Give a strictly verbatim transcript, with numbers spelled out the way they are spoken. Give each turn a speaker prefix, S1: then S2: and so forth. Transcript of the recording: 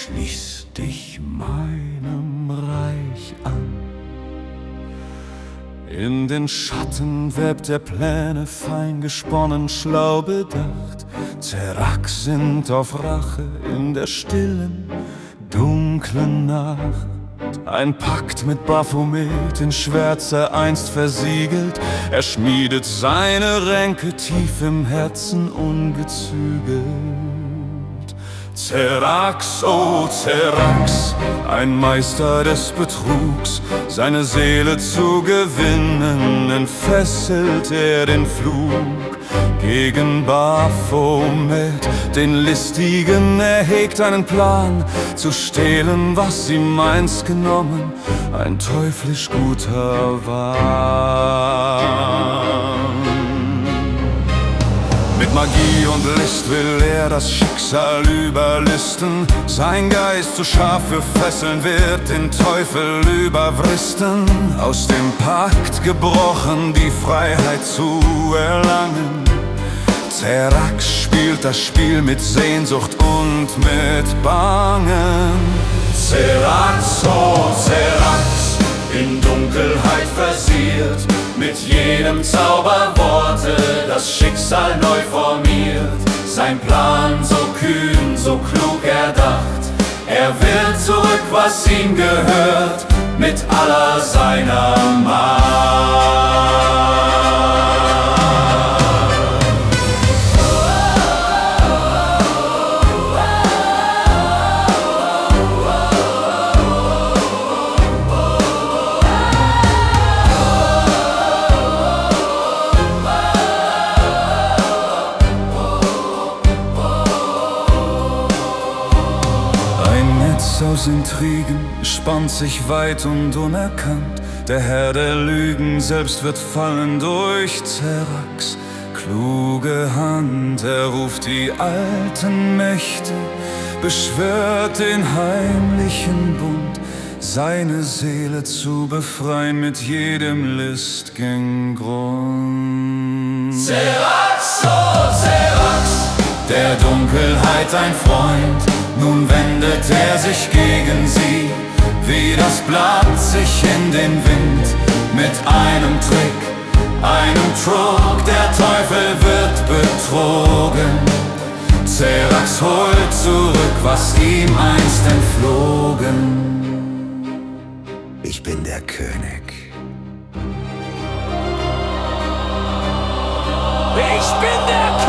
S1: schließ dich meinem Reich an. In den Schatten webt er Pläne, fein gesponnen, schlau bedacht. Zerax sinnt auf Rache in der stillen, dunklen Nacht. Ein Pakt mit Baphomet, in Schwärze einst versiegelt. Er schmiedet seine Ränke tief im Herzen ungezügelt. Zerax, oh Zerax, ein Meister des Betrugs. Seine Seele zu gewinnen, entfesselt er den Flug. Gegen Baphomet, den Listigen, er hegt einen Plan, zu stehlen, was ihm einst genommen, ein teuflisch guter Wahn. Mit Magie und List will er das Schicksal überlisten. Sein Geist zu scharf für Fesseln wird den Teufel überwristen. Aus dem Pakt gebrochen, die Freiheit zu erlangen. Zerax spielt das Spiel mit Sehnsucht und mit Bangen. Zerax, oh Zerax, in Dunkelheit versiert, mit jedem Zauberworte das Schicksal neu formiert. Sein Plan so kühn, so klug erdacht, er will zurück, was ihm gehört, mit aller seiner Macht. Aus Intrigen spannt sich weit und unerkannt. Der Herr der Lügen selbst wird fallen durch Zerax kluge Hand. Er ruft die alten Mächte, beschwört den heimlichen Bund, seine Seele zu befreien mit jedem list'gen Grund.
S2: Zerax, oh Zerax,
S1: der Dunkelheit ein Freund, nun wendet er sich gegen sie, wie das Blatt sich in den Wind. Mit einem Trick, einem Trug, der Teufel wird betrogen. Zerax holt zurück, was ihm einst entflogen.
S3: Ich bin der König.
S2: Ich bin der König.